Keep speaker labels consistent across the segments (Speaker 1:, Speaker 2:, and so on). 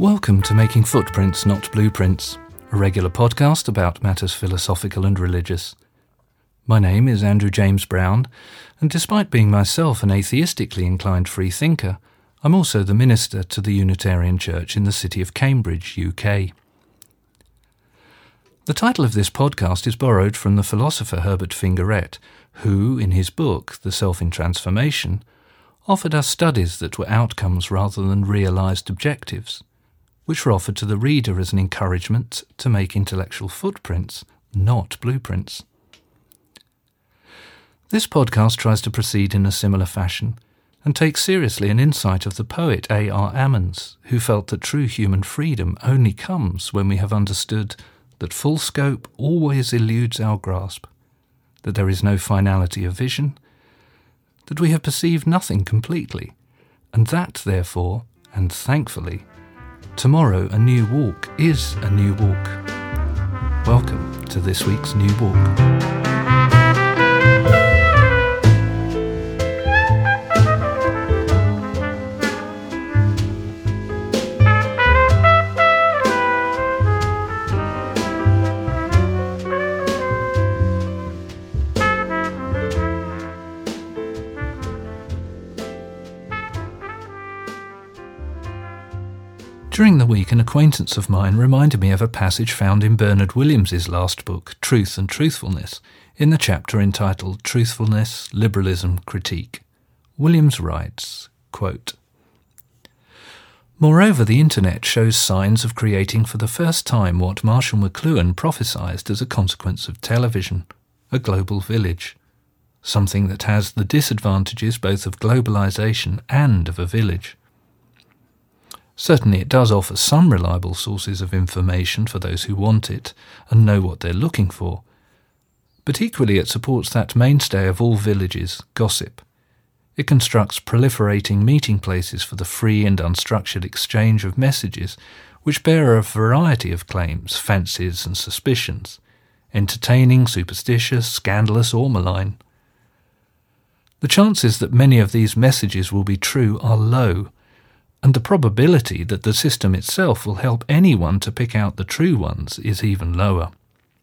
Speaker 1: Welcome to Making Footprints, Not Blueprints, a regular podcast about matters philosophical and religious. My name is Andrew James Brown, and despite being myself an atheistically inclined freethinker, I'm also the minister to the Unitarian Church in the city of Cambridge, UK. The title of this podcast is borrowed from the philosopher Herbert Fingarette, who, in his book, The Self in Transformation, offered us studies that were outcomes rather than realised objectives, which were offered to the reader as an encouragement to make intellectual footprints, not blueprints. This podcast tries to proceed in a similar fashion and takes seriously an insight of the poet A.R. Ammons, who felt that true human freedom only comes when we have understood that full scope always eludes our grasp, that there is no finality of vision, that we have perceived nothing completely, and that, therefore, and thankfully, tomorrow a new walk is a new walk. Welcome to this week's New Walk. During the week, an acquaintance of mine reminded me of a passage found in Bernard Williams's last book, Truth and Truthfulness, in the chapter entitled Truthfulness, Liberalism, Critique. Williams writes, quote, "Moreover, the Internet shows signs of creating for the first time what Marshall McLuhan prophesied as a consequence of television, a global village, something that has the disadvantages both of globalization and of a village. Certainly it does offer some reliable sources of information for those who want it and know what they're looking for, but equally it supports that mainstay of all villages, gossip. It constructs proliferating meeting places for the free and unstructured exchange of messages which bear a variety of claims, fancies and suspicions, entertaining, superstitious, scandalous or malign. The chances that many of these messages will be true are low, and the probability that the system itself will help anyone to pick out the true ones is even lower.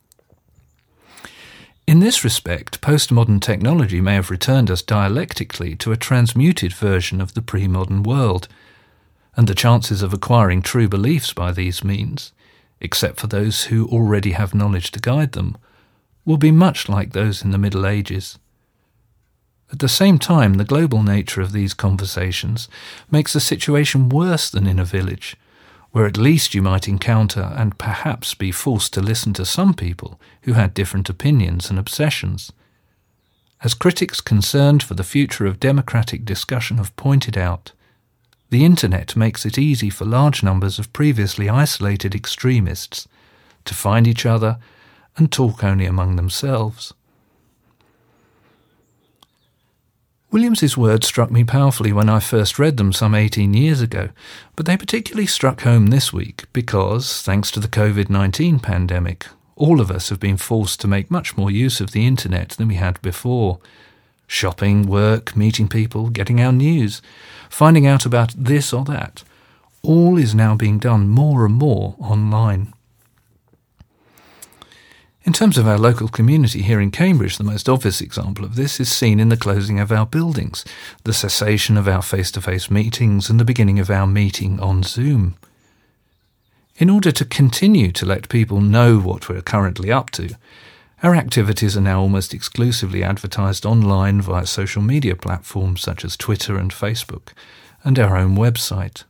Speaker 1: In this respect, postmodern technology may have returned us dialectically to a transmuted version of the pre-modern world, and the chances of acquiring true beliefs by these means, except for those who already have knowledge to guide them, will be much like those in the Middle Ages. At the same time, the global nature of these conversations makes the situation worse than in a village, where at least you might encounter and perhaps be forced to listen to some people who had different opinions and obsessions. As critics concerned for the future of democratic discussion have pointed out, the Internet makes it easy for large numbers of previously isolated extremists to find each other and talk only among themselves. Williams's words struck me powerfully when I first read them some 18 years ago, but they particularly struck home this week because, thanks to the COVID-19 pandemic, all of us have been forced to make much more use of the Internet than we had before. Shopping, work, meeting people, getting our news, finding out about this or that, all is now being done more and more online. In terms of our local community here in Cambridge, the most obvious example of this is seen in the closing of our buildings, the cessation of our face-to-face meetings, and the beginning of our meeting on Zoom. In order to continue to let people know what we're currently up to, our activities are now almost exclusively advertised online via social media platforms such as Twitter and Facebook, and our own website.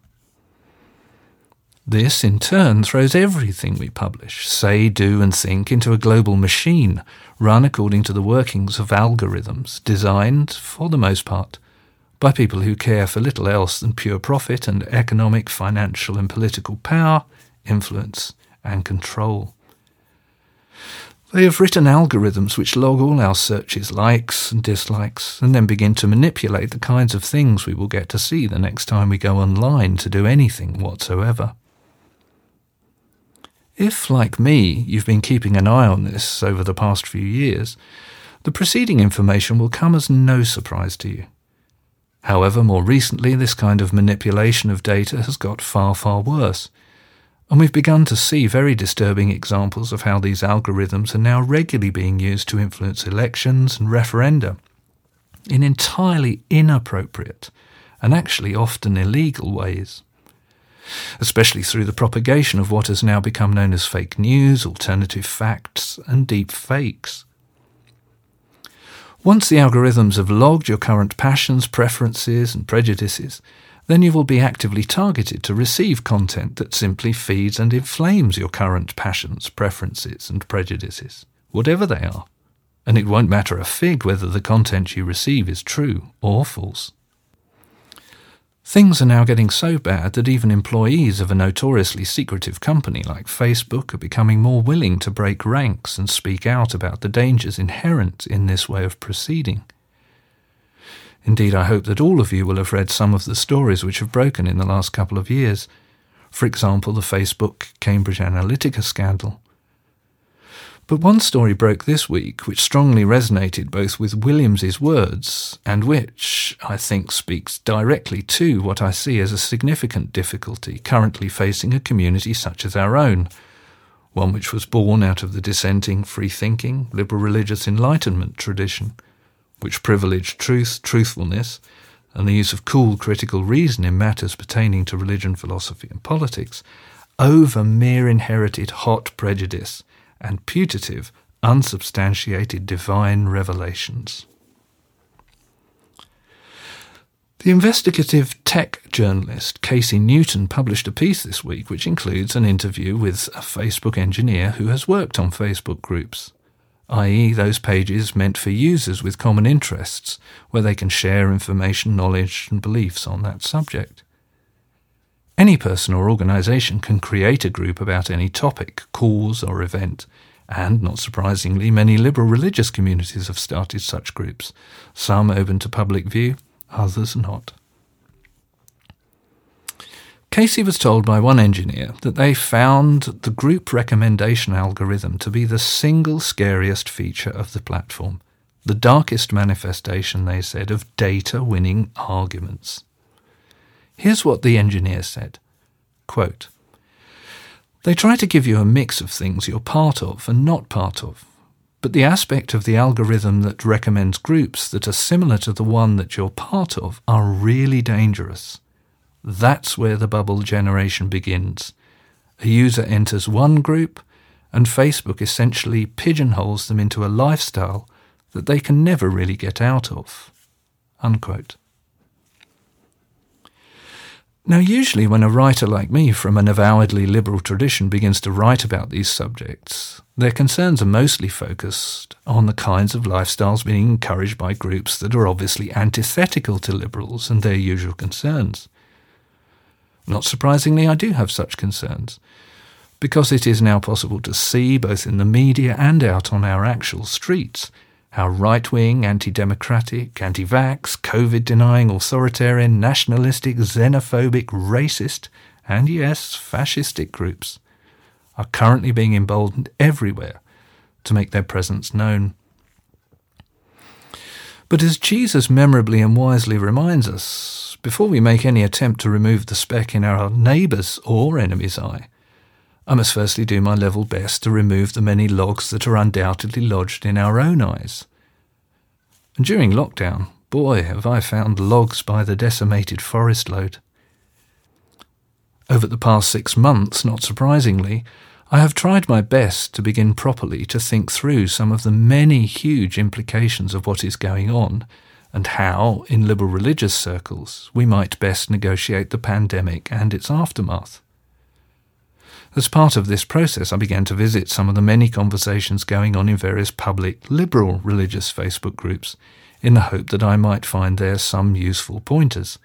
Speaker 1: This, in turn, throws everything we publish, say, do and think into a global machine run according to the workings of algorithms designed, for the most part, by people who care for little else than pure profit and economic, financial and political power, influence and control. They have written algorithms which log all our searches, likes and dislikes, and then begin to manipulate the kinds of things we will get to see the next time we go online to do anything whatsoever. If, like me, you've been keeping an eye on this over the past few years, the preceding information will come as no surprise to you. However, more recently, this kind of manipulation of data has got far, far worse, and we've begun to see very disturbing examples of how these algorithms are now regularly being used to influence elections and referenda in entirely inappropriate and actually often illegal ways, especially through the propagation of what has now become known as fake news, alternative facts, and deep fakes. Once the algorithms have logged your current passions, preferences, and prejudices, then you will be actively targeted to receive content that simply feeds and inflames your current passions, preferences, and prejudices, whatever they are. And it won't matter a fig whether the content you receive is true or false. Things are now getting so bad that even employees of a notoriously secretive company like Facebook are becoming more willing to break ranks and speak out about the dangers inherent in this way of proceeding. Indeed, I hope that all of you will have read some of the stories which have broken in the last couple of years. For example, the Facebook Cambridge Analytica scandal. But one story broke this week which strongly resonated both with Williams's words and which, I think, speaks directly to what I see as a significant difficulty currently facing a community such as our own, one which was born out of the dissenting, free-thinking, liberal religious Enlightenment tradition, which privileged truth, truthfulness, and the use of cool critical reason in matters pertaining to religion, philosophy, and politics, over mere inherited hot prejudice and putative, unsubstantiated divine revelations. The investigative tech journalist Casey Newton published a piece this week which includes an interview with a Facebook engineer who has worked on Facebook groups, i.e. those pages meant for users with common interests, where they can share information, knowledge, and beliefs on that subject. Any person or organisation can create a group about any topic, cause or event, and, not surprisingly, many liberal religious communities have started such groups, some open to public view, others not. Casey was told by one engineer that they found the group recommendation algorithm to be the single scariest feature of the platform, the darkest manifestation, they said, of data-winning arguments. Here's what the engineer said, quote, "They try to give you a mix of things you're part of and not part of, but the aspect of the algorithm that recommends groups that are similar to the one that you're part of are really dangerous. That's where the bubble generation begins. A user enters one group, and Facebook essentially pigeonholes them into a lifestyle that they can never really get out of." Unquote. Now, usually when a writer like me from an avowedly liberal tradition begins to write about these subjects, their concerns are mostly focused on the kinds of lifestyles being encouraged by groups that are obviously antithetical to liberals and their usual concerns. Not surprisingly, I do have such concerns, because it is now possible to see, both in the media and out on our actual streets, how right-wing, anti-democratic, anti-vax, COVID-denying, authoritarian, nationalistic, xenophobic, racist, and yes, fascistic groups are currently being emboldened everywhere to make their presence known. But as Jesus memorably and wisely reminds us, before we make any attempt to remove the speck in our neighbour's or enemy's eye, I must firstly do my level best to remove the many logs that are undoubtedly lodged in our own eyes. And during lockdown, boy, have I found logs by the decimated forest load. Over the past 6 months, not surprisingly, I have tried my best to begin properly to think through some of the many huge implications of what is going on, and how, in liberal religious circles, we might best negotiate the pandemic and its aftermath. As part of this process, I began to visit some of the many conversations going on in various public, liberal religious Facebook groups, in the hope that I might find there some useful pointers.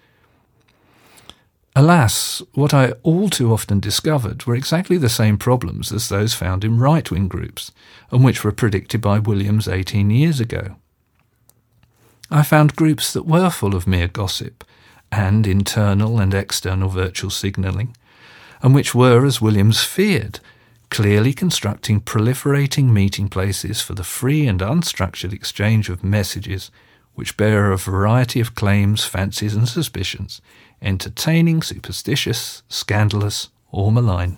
Speaker 1: Alas, what I all too often discovered were exactly the same problems as those found in right-wing groups, and which were predicted by Williams 18 years ago. I found groups that were full of mere gossip, and internal and external virtual signalling, and which were, as Williams feared, clearly constructing proliferating meeting places for the free and unstructured exchange of messages which bear a variety of claims, fancies, and suspicions, entertaining, superstitious, scandalous, or malign.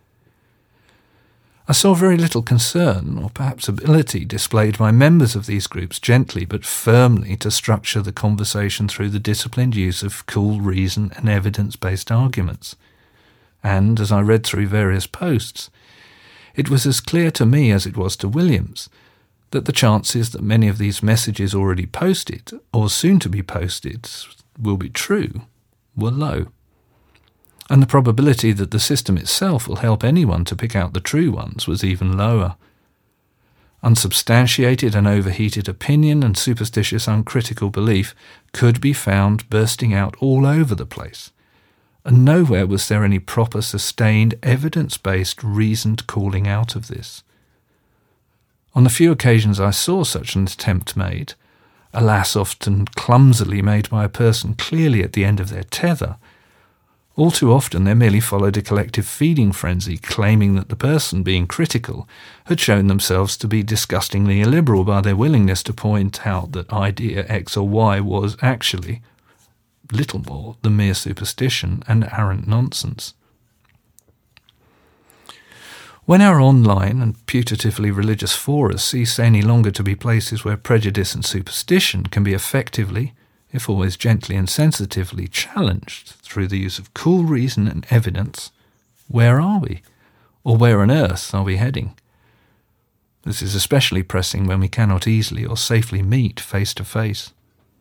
Speaker 1: I saw very little concern, or perhaps ability, displayed by members of these groups gently but firmly to structure the conversation through the disciplined use of cool reason and evidence-based arguments. And, as I read through various posts, it was as clear to me as it was to Williams that the chances that many of these messages already posted, or soon to be posted, will be true, were low. And the probability that the system itself will help anyone to pick out the true ones was even lower. Unsubstantiated and overheated opinion and superstitious uncritical belief could be found bursting out all over the place, and nowhere was there any proper, sustained, evidence-based, reasoned calling out of this. On the few occasions I saw such an attempt made, alas, often clumsily made by a person clearly at the end of their tether, all too often there merely followed a collective feeding frenzy claiming that the person being critical had shown themselves to be disgustingly illiberal by their willingness to point out that idea X or Y was actually little more than mere superstition and arrant nonsense. When our online and putatively religious fora cease any longer to be places where prejudice and superstition can be effectively, if always gently and sensitively, challenged through the use of cool reason and evidence, where are we? Or where on earth are we heading? This is especially pressing when we cannot easily or safely meet face to face.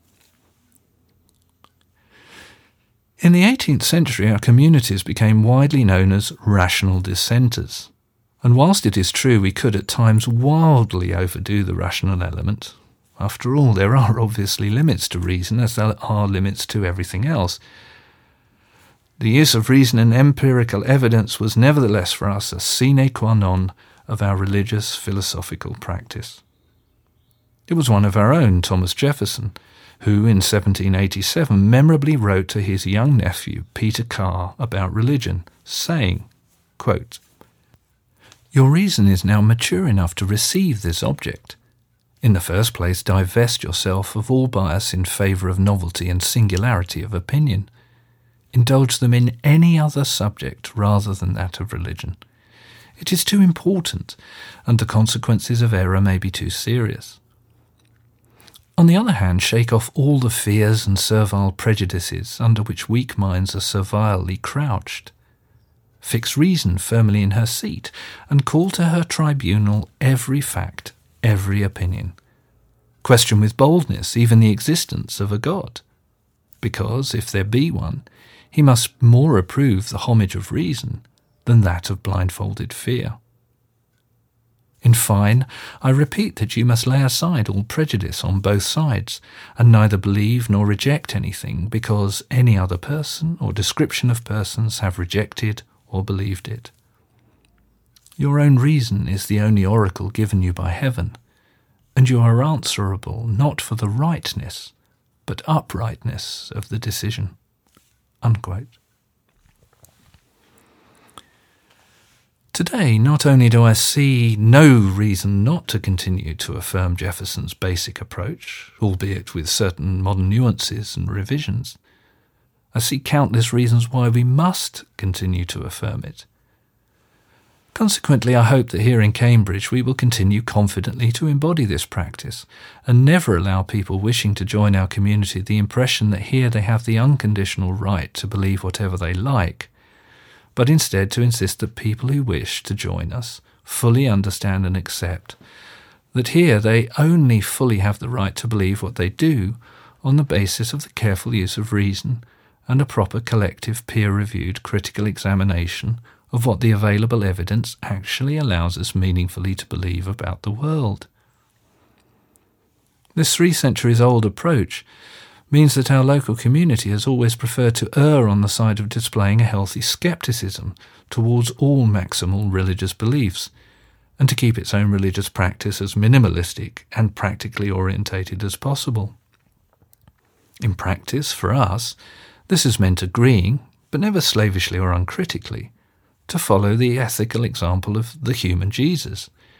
Speaker 1: In the 18th century, our communities became widely known as rational dissenters, and whilst it is true we could at times wildly overdo the rational element, after all, there are obviously limits to reason, as there are limits to everything else. The use of reason and empirical evidence was nevertheless for us a sine qua non of our religious philosophical practice. It was one of our own, Thomas Jefferson, who in 1787 memorably wrote to his young nephew, Peter Carr, about religion, saying, quote, "Your reason is now mature enough to receive this object. In the first place, divest yourself of all bias in favour of novelty and singularity of opinion. Indulge them in any other subject rather than that of religion. It is too important, and the consequences of error may be too serious. On the other hand, shake off all the fears and servile prejudices under which weak minds are servilely crouched. Fix reason firmly in her seat, and call to her tribunal every fact, every opinion. Question with boldness even the existence of a God, because, if there be one, he must more approve the homage of reason than that of blindfolded fear. In fine, I repeat that you must lay aside all prejudice on both sides, and neither believe nor reject anything because any other person or description of persons have rejected or believed it. Your own reason is the only oracle given you by heaven, and you are answerable not for the rightness, but uprightness of the decision." Unquote. Today, not only do I see no reason not to continue to affirm Jefferson's basic approach, albeit with certain modern nuances and revisions, I see countless reasons why we must continue to affirm it. Consequently, I hope that here in Cambridge we will continue confidently to embody this practice and never allow people wishing to join our community the impression that here they have the unconditional right to believe whatever they like, but instead to insist that people who wish to join us fully understand and accept that here they only fully have the right to believe what they do on the basis of the careful use of reason and a proper collective peer-reviewed critical examination of what the available evidence actually allows us meaningfully to believe about the world. This 3 centuries-old approach means that our local community has always preferred to err on the side of displaying a healthy scepticism towards all maximal religious beliefs, and to keep its own religious practice as minimalistic and practically orientated as possible. In practice, for us, this has meant agreeing, but never slavishly or uncritically, to follow the ethical example of the human Jesus,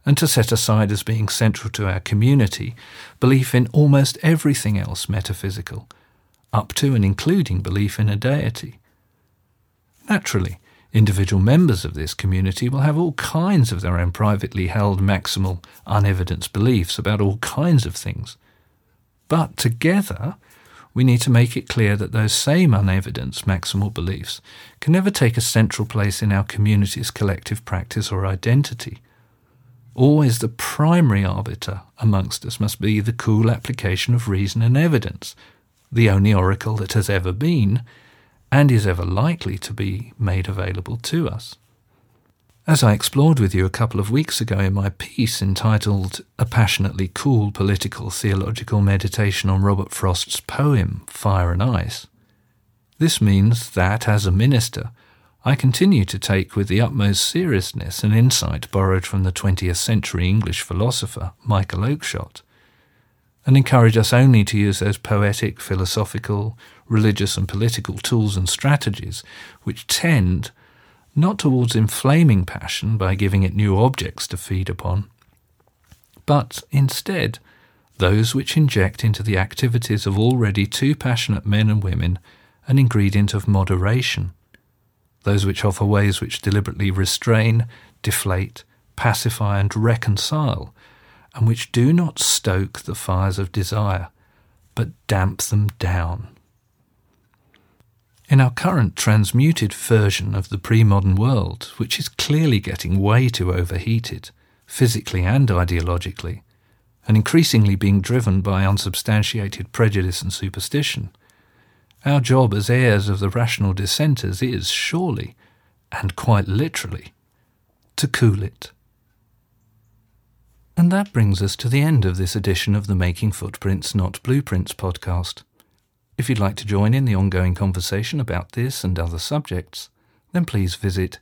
Speaker 1: and to set aside as being central to our community belief in almost everything else metaphysical, up to and including belief in a deity. Naturally, individual members of this community will have all kinds of their own privately held maximal, unevidenced beliefs about all kinds of things. But together, we need to make it clear that those same unevidenced maximal beliefs can never take a central place in our community's collective practice or identity. Always the primary arbiter amongst us must be the cool application of reason and evidence, the only oracle that has ever been, and is ever likely to be made available to us. As I explored with you a couple of weeks ago in my piece entitled A Passionately Cool Political Theological Meditation on Robert Frost's poem Fire and Ice, this means that, as a minister, I continue to take with the utmost seriousness an insight borrowed from the 20th century English philosopher Michael Oakeshott, and encourage us only to use those poetic, philosophical, religious and political tools and strategies which tend not towards inflaming passion by giving it new objects to feed upon, but instead those which inject into the activities of already too passionate men and women an ingredient of moderation, those which offer ways which deliberately restrain, deflate, pacify and reconcile, and which do not stoke the fires of desire, but damp them down. In our current transmuted version of the pre-modern world, which is clearly getting way too overheated, physically and ideologically, and increasingly being driven by unsubstantiated prejudice and superstition, our job as heirs of the rational dissenters is surely, and quite literally, to cool it. And that brings us to the end of this edition of the Making Footprints Not Blueprints podcast. If you'd like to join in the ongoing conversation about this and other subjects, then please visit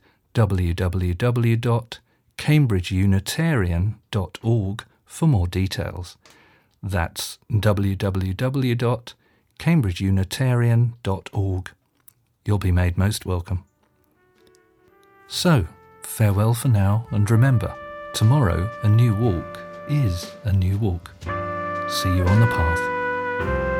Speaker 1: www.cambridgeunitarian.org for more details. That's www.cambridgeunitarian.org. You'll be made most welcome. So, farewell for now, and remember, tomorrow a new walk is a new walk. See you on the path.